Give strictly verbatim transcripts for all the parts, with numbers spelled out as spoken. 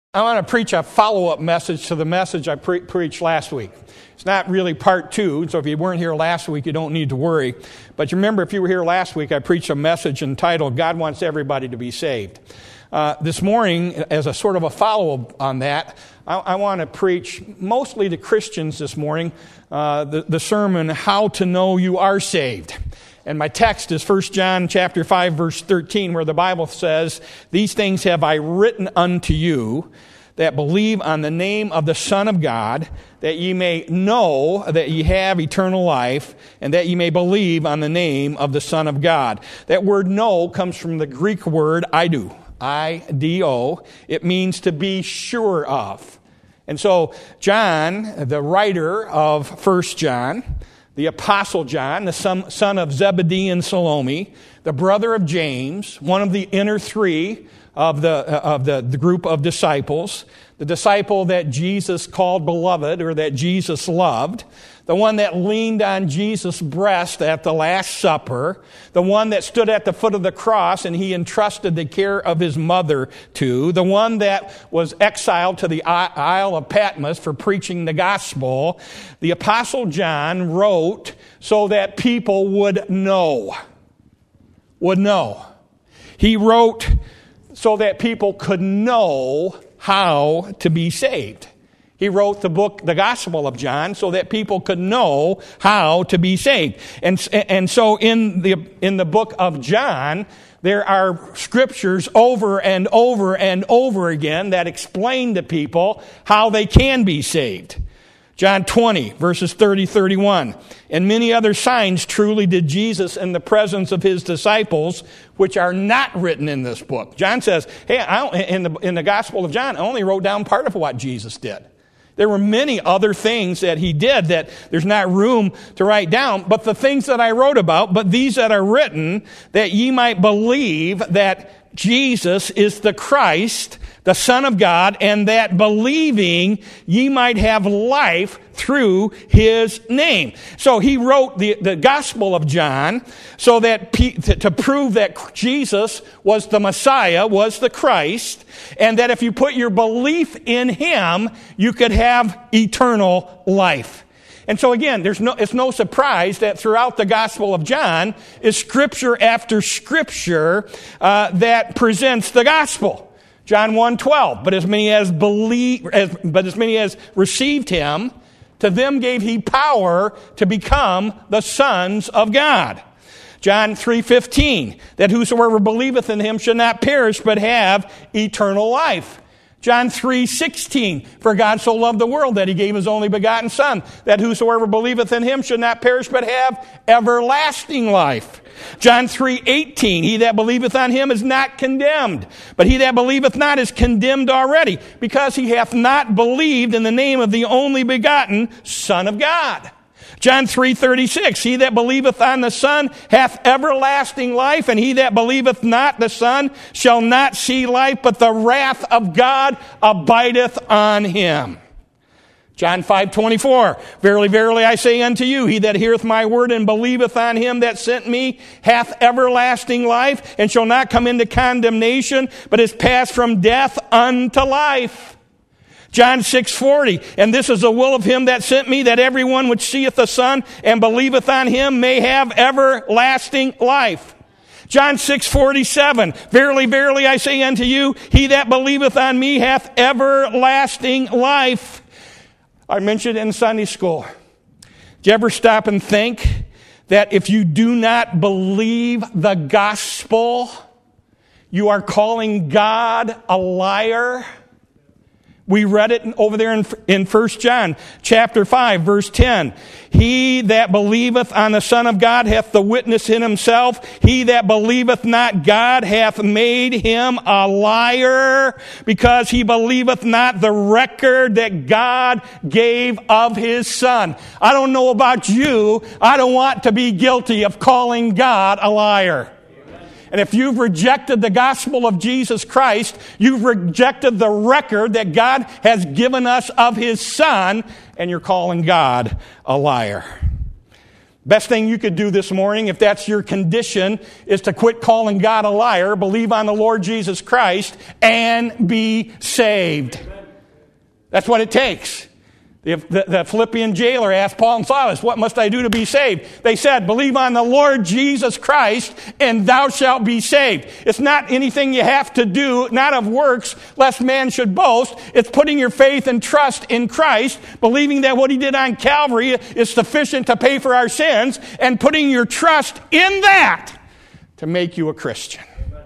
I want to preach a follow-up message to the message I pre- preached last week. It's not really part two, so if you weren't here last week, you don't need to worry. But you remember, if you were here last week, I preached a message entitled, God Wants Everybody to Be Saved. Uh, this morning, as a sort of a follow-up on that, I, I want to preach mostly to Christians this morning, uh, the, the sermon, How to Know You Are Saved. And my text is First John chapter five, verse thirteen, where the Bible says, These things have I written unto you that believe on the name of the Son of God, that ye may know that ye have eternal life, and that ye may believe on the name of the Son of God. That word know comes from the Greek word ido, I D O. It means to be sure of. And so John, the writer of First John, the Apostle John, the son, son of Zebedee and Salome, the brother of James, one of the inner three of the of the, the group of disciples, the disciple that Jesus called beloved, or that Jesus loved, the one that leaned on Jesus' breast at the Last Supper, the one that stood at the foot of the cross and he entrusted the care of his mother to, the one that was exiled to the Isle of Patmos for preaching the gospel. The Apostle John wrote so that people would know. Would know. He wrote so that people could know how to be saved. He wrote the book, the Gospel of John, so that people could know how to be saved. And, and so in the, in the book of John, there are scriptures over and over and over again that explain to people how they can be saved. John twenty, verses thirty, thirty-one. And many other signs truly did Jesus in the presence of his disciples, which are not written in this book. John says, hey, I don't, in the, in the Gospel of John, I only wrote down part of what Jesus did. There were many other things that he did that there's not room to write down, but the things that I wrote about, but these that are written, that ye might believe that Jesus is the Christ, the Son of God, and that believing ye might have life through his name. So he wrote the, the Gospel of John so that to, to prove that Jesus was the Messiah, was the Christ, and that if you put your belief in him, you could have eternal life. And so again, there's no, it's no surprise that throughout the Gospel of John is scripture after scripture uh, that presents the gospel. John one twelve, but as many as believe, as, but as many as received him, to them gave he power to become the sons of God. John three fifteen, that whosoever believeth in him should not perish, but have eternal life. John three sixteen, for God so loved the world that he gave his only begotten Son, that whosoever believeth in him should not perish, but have everlasting life. John three eighteen, he that believeth on him is not condemned, but he that believeth not is condemned already, because he hath not believed in the name of the only begotten Son of God. John three thirty-six, he that believeth on the Son hath everlasting life, and he that believeth not the Son shall not see life, but the wrath of God abideth on him. John five twenty-four, verily, verily, I say unto you, he that heareth my word and believeth on him that sent me hath everlasting life, and shall not come into condemnation, but is passed from death unto life. John six forty, and this is the will of him that sent me, that everyone which seeth the Son and believeth on him may have everlasting life. John six forty-seven, verily, verily, I say unto you, he that believeth on me hath everlasting life. I mentioned in Sunday school. Do you ever stop and think that if you do not believe the gospel, you are calling God a liar? We read it over there in, in First John chapter five, verse ten. He that believeth on the Son of God hath the witness in himself. He that believeth not God hath made him a liar, because he believeth not the record that God gave of his Son. I don't know about you. I don't want to be guilty of calling God a liar. And if you've rejected the gospel of Jesus Christ, you've rejected the record that God has given us of his Son, and you're calling God a liar. Best thing you could do this morning, if that's your condition, is to quit calling God a liar, believe on the Lord Jesus Christ, and be saved. That's what it takes. The, the, the Philippian jailer asked Paul and Silas, what must I do to be saved? They said, believe on the Lord Jesus Christ, and thou shalt be saved. It's not anything you have to do, not of works, lest man should boast. It's putting your faith and trust in Christ, believing that what he did on Calvary is sufficient to pay for our sins, and putting your trust in that to make you a Christian,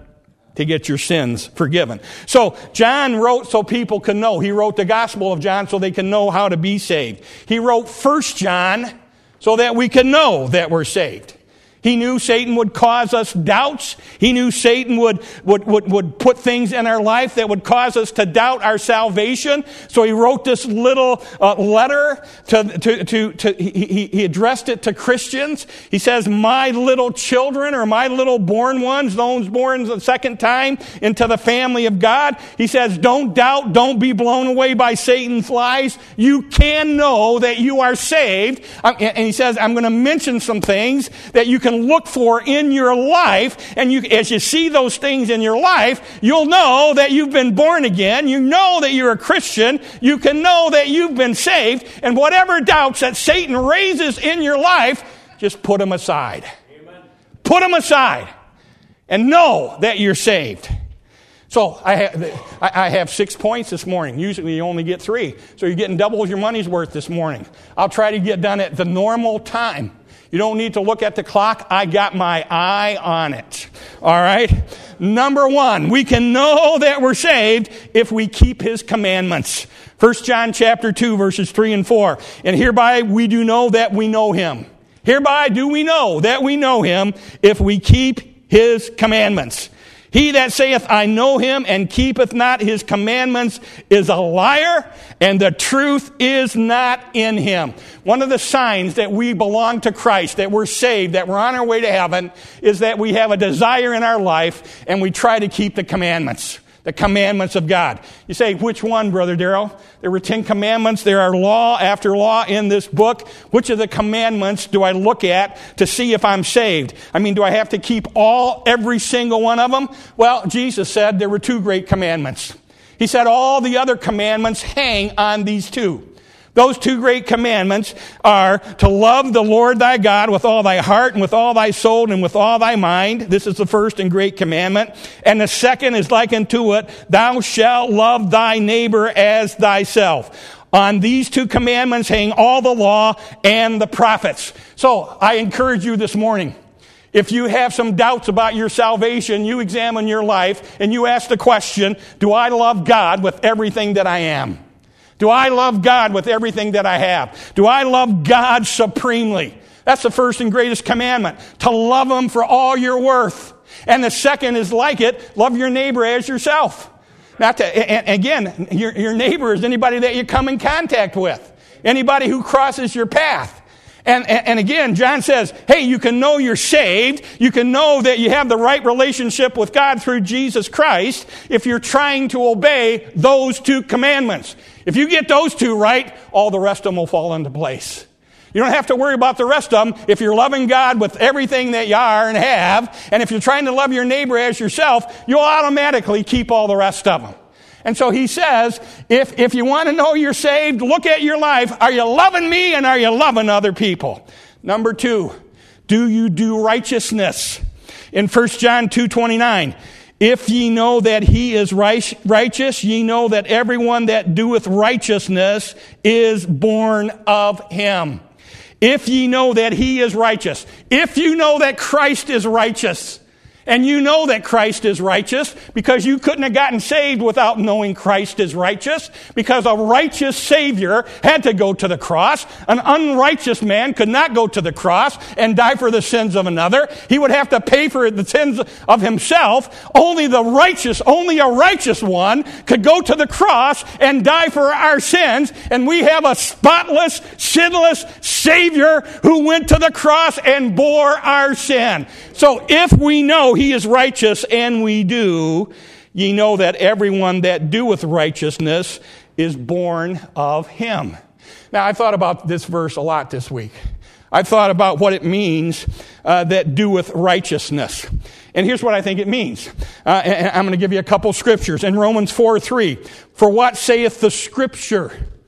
to get your sins forgiven. So John wrote so people can know. He wrote the Gospel of John so they can know how to be saved. He wrote First John so that we can know that we're saved. He knew Satan would cause us doubts. He knew Satan would, would, would, would put things in our life that would cause us to doubt our salvation. So he wrote this little uh, letter to, to, to, to he, he addressed it to Christians. He says, my little children, or my little born ones, those born the second time into the family of God. He says, don't doubt, don't be blown away by Satan's lies. You can know that you are saved. And he says, I'm going to mention some things that you can look for in your life, and you, as you see those things in your life, you'll know that you've been born again. You know that you're a Christian. You can know that you've been saved, and whatever doubts that Satan raises in your life, just put them aside. Amen. Put them aside, and know that you're saved. So I have, I have six points this morning. Usually you only get three, so you're getting double your money's worth this morning. I'll try to get done at the normal time. You don't need to look at the clock. I got my eye on it. All right? Number one, we can know that we're saved if we keep his commandments. First John chapter two, verses three and four. And hereby we do know that we know him. Hereby do we know that we know him if we keep his commandments. He that saith, I know him, and keepeth not his commandments is a liar, and the truth is not in him. One of the signs that we belong to Christ, that we're saved, that we're on our way to heaven, is that we have a desire in our life, and we try to keep the commandments. The commandments of God. You say, which one, Brother Darrell? There were ten commandments. There are law after law in this book. Which of the commandments do I look at to see if I'm saved? I mean, do I have to keep all, every single one of them? Well, Jesus said there were two great commandments. He said all the other commandments hang on these two. Those two great commandments are to love the Lord thy God with all thy heart and with all thy soul and with all thy mind. This is the first and great commandment. And the second is like unto it, thou shalt love thy neighbor as thyself. On these two commandments hang all the law and the prophets. So I encourage you this morning, if you have some doubts about your salvation, you examine your life and you ask the question, do I love God with everything that I am? Do I love God with everything that I have? Do I love God supremely? That's the first and greatest commandment, to love him for all you're worth. And the second is like it, love your neighbor as yourself. Not to, and again, your, your neighbor is anybody that you come in contact with, anybody who crosses your path. And, and, and again, John says, hey, you can know you're saved. You can know that you have the right relationship with God through Jesus Christ if you're trying to obey those two commandments. If you get those two right, all the rest of them will fall into place. You don't have to worry about the rest of them if you're loving God with everything that you are and have. And if you're trying to love your neighbor as yourself, you'll automatically keep all the rest of them. And so he says, if, if you want to know you're saved, look at your life. Are you loving me and are you loving other people? Number two, do you do righteousness? In First John two twenty-nine, if ye know that he is righteous, ye know that everyone that doeth righteousness is born of him. If ye know that he is righteous, if you know that Christ is righteous, and you know that Christ is righteous because you couldn't have gotten saved without knowing Christ is righteous, because a righteous Savior had to go to the cross. An unrighteous man could not go to the cross and die for the sins of another. He would have to pay for the sins of himself. Only the righteous, only a righteous one could go to the cross and die for our sins. And we have a spotless, sinless Savior who went to the cross and bore our sin. So if we know he is righteous, and we do, ye know that everyone that doeth righteousness is born of him. Now, I thought about this verse a lot this week. I've thought about what it means uh, that doeth righteousness. And here's what I think it means. Uh, and I'm going to give you a couple scriptures. In Romans four three, for what saith the scripture?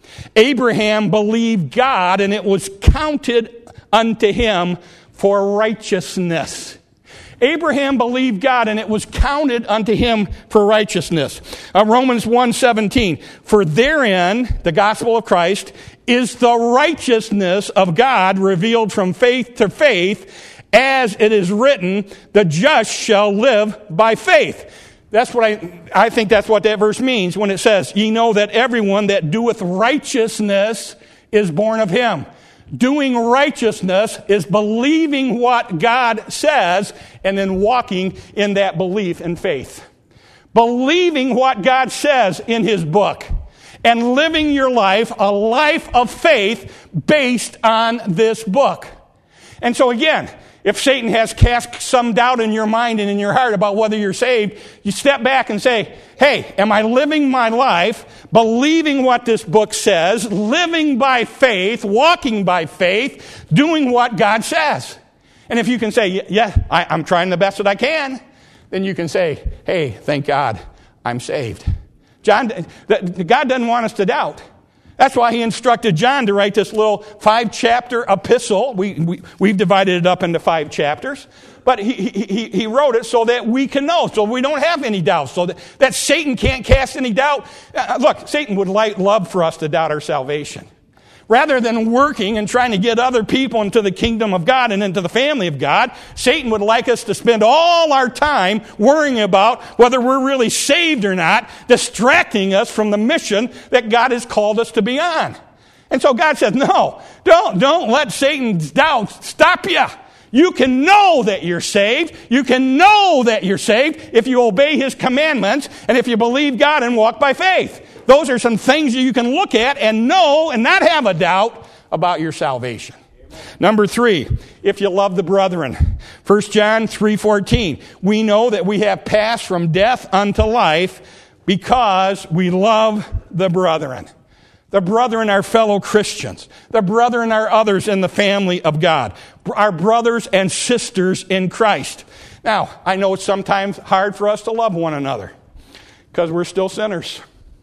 Abraham believed God, and it was counted unto him for righteousness. Abraham believed God, and it was counted unto him for righteousness. Uh, Romans one seventeen, for therein, the gospel of Christ, is the righteousness of God revealed from faith to faith, as it is written, the just shall live by faith. That's what I, I think that's what that verse means when it says, ye know that everyone that doeth righteousness is born of him. Doing righteousness is believing what God says and then walking in that belief and faith. Believing what God says in his book and living your life, a life of faith based on this book. And so again, if Satan has cast some doubt in your mind and in your heart about whether you're saved, you step back and say, hey, am I living my life, believing what this book says, living by faith, walking by faith, doing what God says? And if you can say, yeah, I, I'm trying the best that I can, then you can say, hey, thank God, I'm saved. John, God doesn't want us to doubt. That's why he instructed John to write this little five-chapter epistle. We, we, we've divided it up into five chapters. But he, he, he wrote it so that we can know, so we don't have any doubts, so that, that Satan can't cast any doubt. Uh, look, Satan would like, love for us to doubt our salvation. Rather than working and trying to get other people into the kingdom of God and into the family of God, Satan would like us to spend all our time worrying about whether we're really saved or not, distracting us from the mission that God has called us to be on. And so God says, no, don't, don't let Satan's doubts stop you. You can know that you're saved. You can know that you're saved if you obey his commandments and if you believe God and walk by faith. Those are some things that you can look at and know and not have a doubt about your salvation. Number three, if you love the brethren. First John three fourteen, we know that we have passed from death unto life because we love the brethren. The brethren are fellow Christians. The brethren are others in the family of God. Our brothers and sisters in Christ. Now, I know it's sometimes hard for us to love one another because we're still sinners.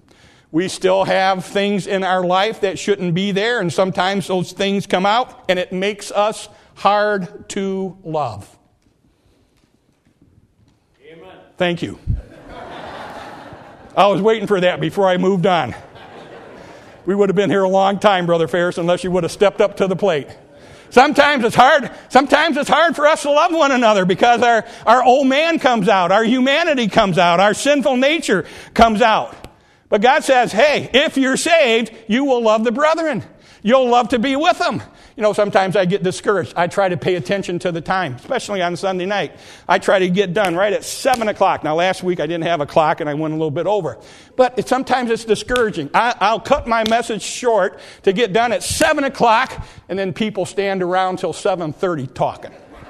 We still have things in our life that shouldn't be there, and sometimes those things come out, and it makes us hard to love. Amen. Thank you. I was waiting for that before I moved on. We would have been here a long time, Brother Ferris, unless you would have stepped up to the plate. Sometimes it's hard. Sometimes it's hard for us to love one another because our, our old man comes out, our humanity comes out, our sinful nature comes out. But God says, hey, if you're saved, you will love the brethren. You'll love to be with them. You know, sometimes I get discouraged. I try to pay attention to the time, especially on Sunday night. I try to get done right at seven o'clock. Now, last week I didn't have a clock and I went a little bit over. But it, sometimes it's discouraging. I, I'll cut my message short to get done at seven o'clock, and then people stand around till seven thirty talking.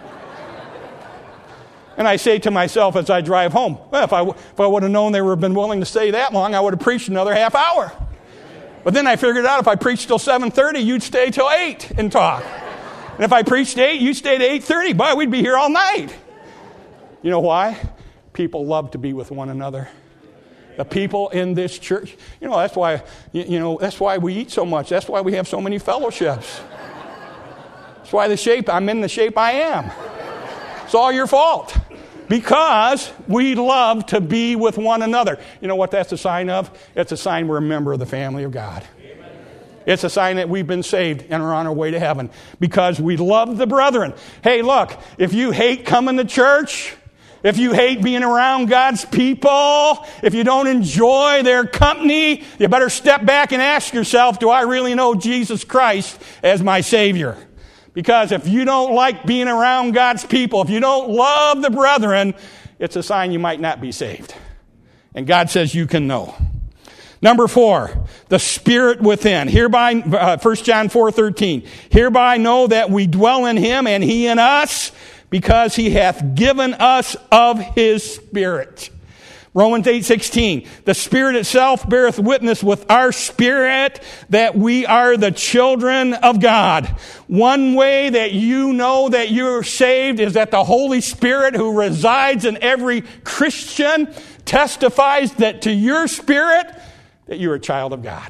And I say to myself as I drive home, well, if I, if I would have known they would have been willing to stay that long, I would have preached another half hour. But then I figured out if I preached till seven thirty, you'd stay till eight and talk. And if I preached eight, you'd stay to eight thirty. Boy, we'd be here all night. You know why? People love to be with one another. The people in this church, you know, that's why, you know, that's why we eat so much. That's why we have so many fellowships. That's why the shape, I'm in the shape I am. It's all your fault. Because we love to be with one another. You know what that's a sign of? It's a sign we're a member of the family of God. Amen. It's a sign that we've been saved and are on our way to heaven. Because we love the brethren. Hey, look, if you hate coming to church, if you hate being around God's people, if you don't enjoy their company, you better step back and ask yourself, do I really know Jesus Christ as my Savior? Because if you don't like being around God's people, if you don't love the brethren, it's a sign you might not be saved. And God says you can know. Number four, the Spirit within. Hereby, uh, First John four thirteen. Hereby know that we dwell in him and he in us, because he hath given us of his Spirit. Romans eight sixteen, the Spirit itself beareth witness with our spirit that we are the children of God. One way that you know that you're saved is that the Holy Spirit who resides in every Christian testifies that to your spirit that you're a child of God.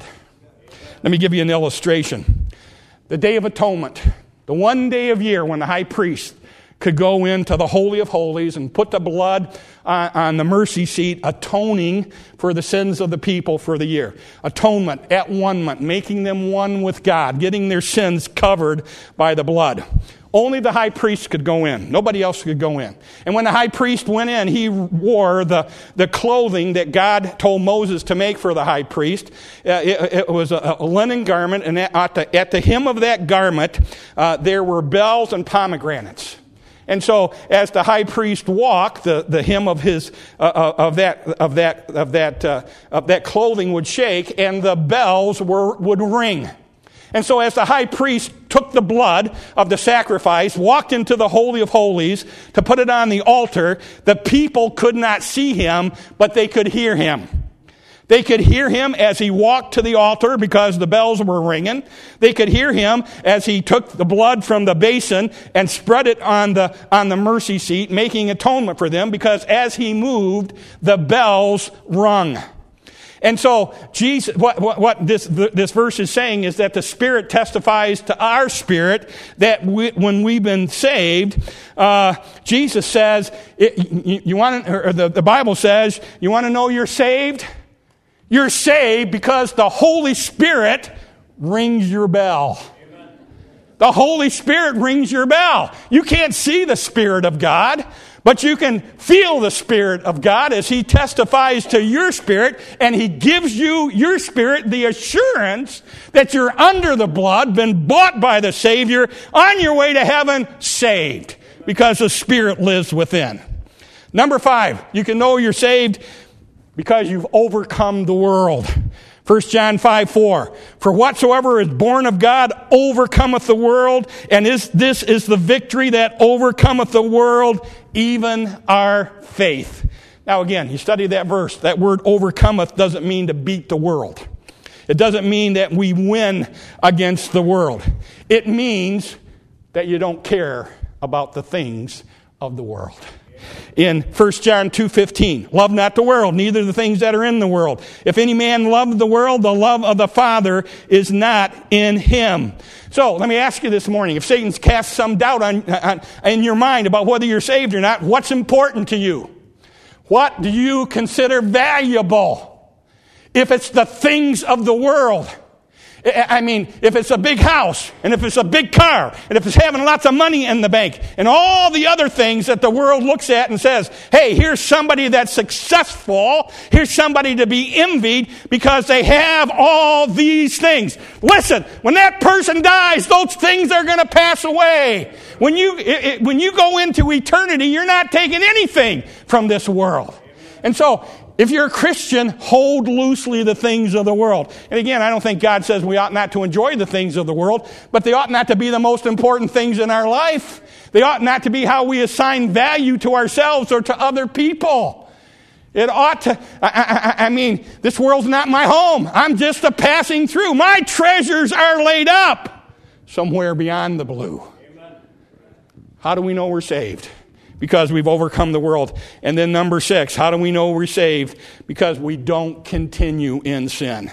Let me give you an illustration. The Day of Atonement, the one day of year when the high priest could go into the Holy of Holies and put the blood on, on the mercy seat, atoning for the sins of the people for the year. Atonement, at one-ment, making them one with God, getting their sins covered by the blood. Only the high priest could go in. Nobody else could go in. And when the high priest went in, he wore the, the clothing that God told Moses to make for the high priest. Uh, it, it was a, a linen garment, and at the, at the hem of that garment, uh, there were bells and pomegranates. And so, as the high priest walked, the, the hem of his uh, of that of that of that uh, of that clothing would shake, and the bells were would ring. And so, as the high priest took the blood of the sacrifice, walked into the Holy of Holies to put it on the altar, the people could not see him, but they could hear him. They could hear him as he walked to the altar because the bells were ringing. They could hear him as he took the blood from the basin and spread it on the, on the mercy seat, making atonement for them, because as he moved, the bells rung. And so, Jesus, what, what, what this, this verse is saying is that the Spirit testifies to our spirit that we, when we've been saved, uh, Jesus says, it, you, you want, or the, the Bible says, you want to know you're saved? You're saved because the Holy Spirit rings your bell. Amen. The Holy Spirit rings your bell. You can't see the Spirit of God, but you can feel the Spirit of God as He testifies to your spirit, and He gives you, your spirit, the assurance that you're under the blood, been bought by the Savior, on your way to heaven, saved, because the Spirit lives within. Number five, you can know you're saved because you've overcome the world. First John five four. For whatsoever is born of God overcometh the world, and is, this is the victory that overcometh the world, even our faith. Now again, you study that verse. That word overcometh doesn't mean to beat the world. It doesn't mean that we win against the world. It means that you don't care about the things of the world. In First John two fifteen, love not the world, neither the things that are in the world. If any man love the world, the love of the Father is not in him. So, let me ask you this morning, if Satan's cast some doubt on, on, in your mind about whether you're saved or not, what's important to you? What do you consider valuable? If it's the things of the world, I mean, if it's a big house, and if it's a big car, and if it's having lots of money in the bank, and all the other things that the world looks at and says, hey, here's somebody that's successful, here's somebody to be envied because they have all these things. Listen, when that person dies, those things are going to pass away. When you, it, it, when you go into eternity, you're not taking anything from this world. And so, if you're a Christian, hold loosely the things of the world. And again, I don't think God says we ought not to enjoy the things of the world, but they ought not to be the most important things in our life. They ought not to be how we assign value to ourselves or to other people. It ought to, I, I, I mean, this world's not my home. I'm just a passing through. My treasures are laid up somewhere beyond the blue. Amen. How do we know we're saved? Because we've overcome the world. And then number six, how do we know we're saved? Because we don't continue in sin.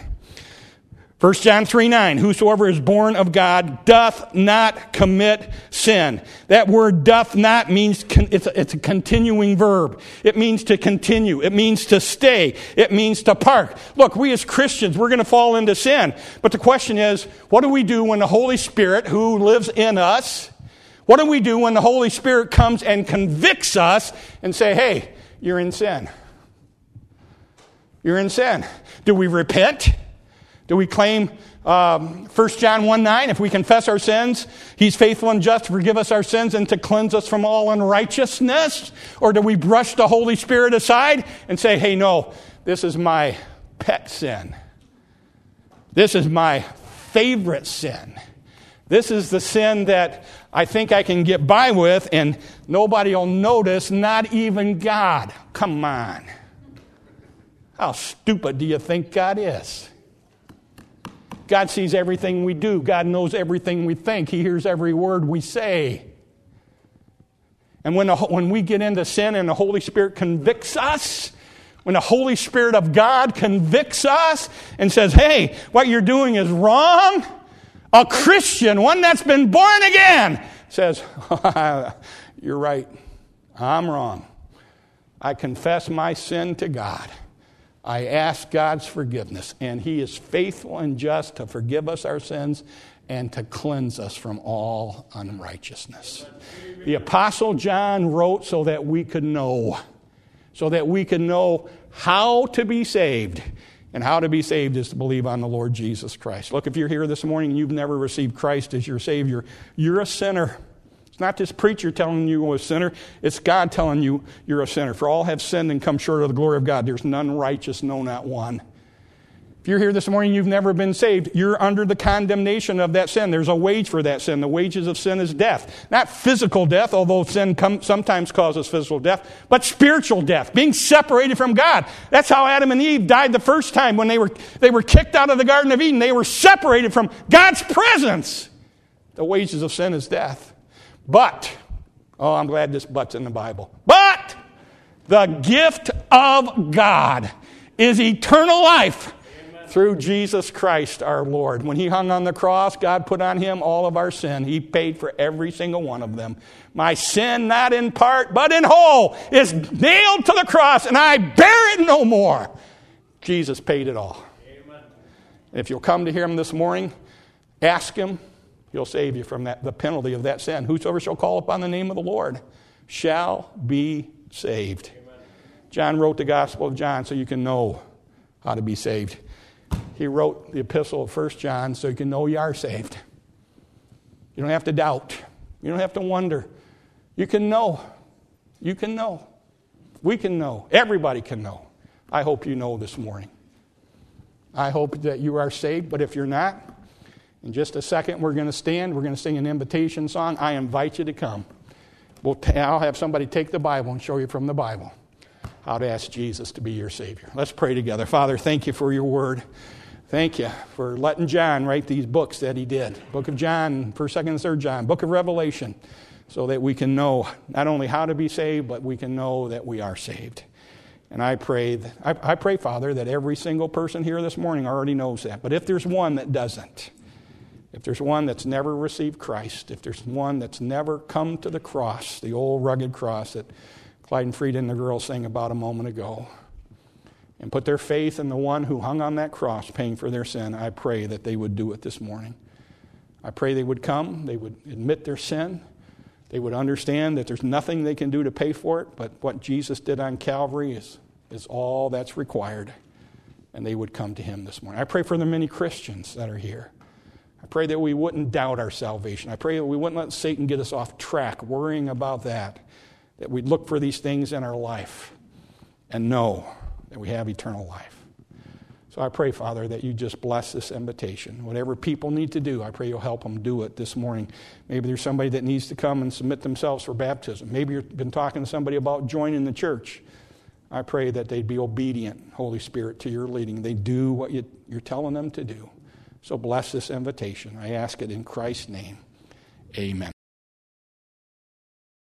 First John three nine, whosoever is born of God doth not commit sin. That word doth not means, con- it's, a, it's a continuing verb. It means to continue. It means to stay. It means to park. Look, we as Christians, we're going to fall into sin. But the question is, what do we do when the Holy Spirit, who lives in us, what do we do when the Holy Spirit comes and convicts us and say, hey, you're in sin? You're in sin. Do we repent? Do we claim um, First John one nine, if we confess our sins, He's faithful and just to forgive us our sins and to cleanse us from all unrighteousness? Or do we brush the Holy Spirit aside and say, hey, no, this is my pet sin. This is my favorite sin. This is the sin that I think I can get by with, and nobody will notice, not even God. Come on. How stupid do you think God is? God sees everything we do. God knows everything we think. He hears every word we say. And when, the, when we get into sin and the Holy Spirit convicts us, when the Holy Spirit of God convicts us and says, hey, what you're doing is wrong, a Christian, one that's been born again, says, you're right, I'm wrong. I confess my sin to God. I ask God's forgiveness, and He is faithful and just to forgive us our sins and to cleanse us from all unrighteousness. The Apostle John wrote so that we could know, so that we could know how to be saved. And how to be saved is to believe on the Lord Jesus Christ. Look, if you're here this morning and you've never received Christ as your Savior, you're a sinner. It's not this preacher telling you you're a sinner. It's God telling you you're a sinner. For all have sinned and come short of the glory of God. There's none righteous, no, not one. If you're here this morning and you've never been saved, you're under the condemnation of that sin. There's a wage for that sin. The wages of sin is death. Not physical death, although sin come, sometimes causes physical death, but spiritual death, being separated from God. That's how Adam and Eve died the first time when they were, they were kicked out of the Garden of Eden. They were separated from God's presence. The wages of sin is death. But, oh, I'm glad this but's in the Bible. But the gift of God is eternal life through Jesus Christ our Lord. When He hung on the cross, God put on Him all of our sin. He paid for every single one of them. My sin, not in part, but in whole, is nailed to the cross, and I bear it no more. Jesus paid it all. Amen. If you'll come to Him this morning, ask Him, He'll save you from that, the penalty of that sin. Whosoever shall call upon the name of the Lord shall be saved. Amen. John wrote the Gospel of John so you can know how to be saved. He wrote the epistle of First John so you can know you are saved. You don't have to doubt. You don't have to wonder. You can know. You can know. We can know. Everybody can know. I hope you know this morning. I hope that you are saved, but if you're not, in just a second we're going to stand. We're going to sing an invitation song. I invite you to come. We'll t- I'll have somebody take the Bible and show you from the Bible how to ask Jesus to be your Savior. Let's pray together. Father, thank you for your word. Thank you for letting John write these books that he did. Book of John, first, second, and third John. Book of Revelation. So that we can know not only how to be saved, but we can know that we are saved. And I pray, that, I, I pray, Father, that every single person here this morning already knows that. But if there's one that doesn't, if there's one that's never received Christ, if there's one that's never come to the cross, the old rugged cross that Clyde and Frieda and the girls sang about a moment ago, and put their faith in the one who hung on that cross paying for their sin, I pray that they would do it this morning. I pray they would come, they would admit their sin, they would understand that there's nothing they can do to pay for it, but what Jesus did on Calvary is, is all that's required, and they would come to Him this morning. I pray for the many Christians that are here. I pray that we wouldn't doubt our salvation. I pray that we wouldn't let Satan get us off track worrying about that, that we'd look for these things in our life and know that we have eternal life. So I pray, Father, that you just bless this invitation. Whatever people need to do, I pray you'll help them do it this morning. Maybe there's somebody that needs to come and submit themselves for baptism. Maybe you've been talking to somebody about joining the church. I pray that they'd be obedient, Holy Spirit, to your leading. They do what you, you're telling them to do. So bless this invitation. I ask it in Christ's name. Amen.